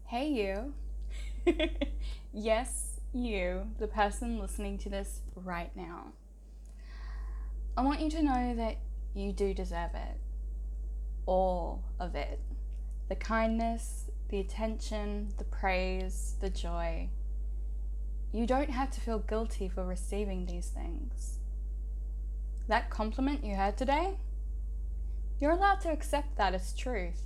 Hey, you. Yes, you, the person listening to this right now. I want you to know that you do deserve it. All of it. The kindness, the attention, the praise, the joy. You don't have to feel guilty for receiving these things. That compliment you heard today, you're allowed to accept that as truth.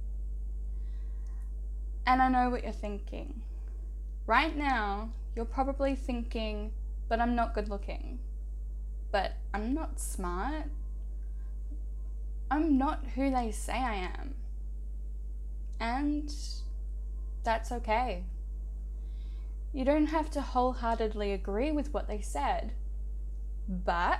And I know what you're thinking. Right now, you're probably thinking, but I'm not good looking. But I'm not smart. I'm not who they say I am. And that's okay. You don't have to wholeheartedly agree with what they said. But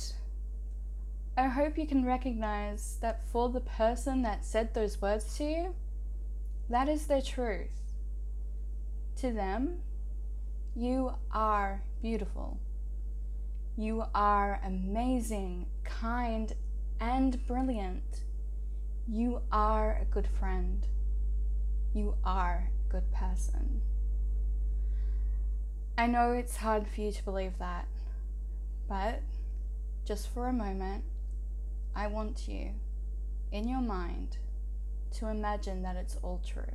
I hope you can recognize that for the person that said those words to you, that is their truth. To them, you are beautiful. You are amazing, kind, and brilliant. You are a good friend. You are a good person. I know it's hard for you to believe that, but just for a moment, I want you, in your mind, to imagine that it's all true.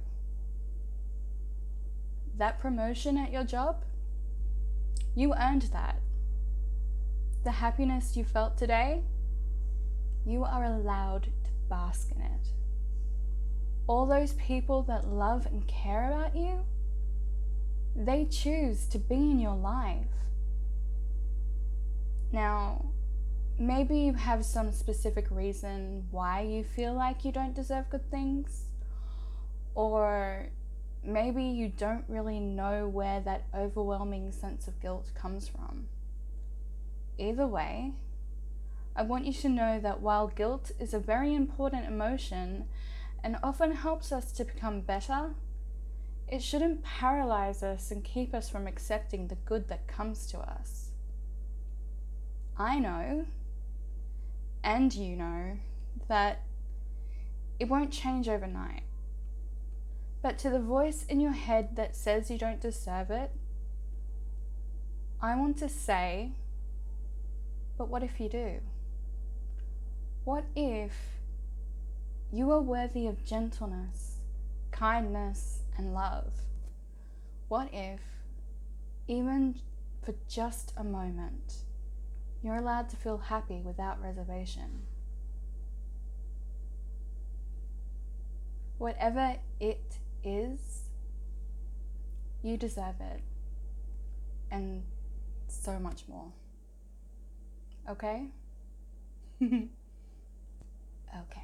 That promotion at your job, you earned that. The happiness you felt today, you are allowed to bask in it. All those people that love and care about you, they choose to be in your life. Now, maybe you have some specific reason why you feel like you don't deserve good things, or maybe you don't really know where that overwhelming sense of guilt comes from. Either way, I want you to know that while guilt is a very important emotion and often helps us to become better, it shouldn't paralyze us and keep us from accepting the good that comes to us. I know, and you know, that it won't change overnight. But to the voice in your head that says you don't deserve it, I want to say, but what if you do? What if you are worthy of gentleness, kindness, and love? What if, even for just a moment, you're allowed to feel happy without reservation? Whatever it is, you deserve it, and so much more. Okay? Okay.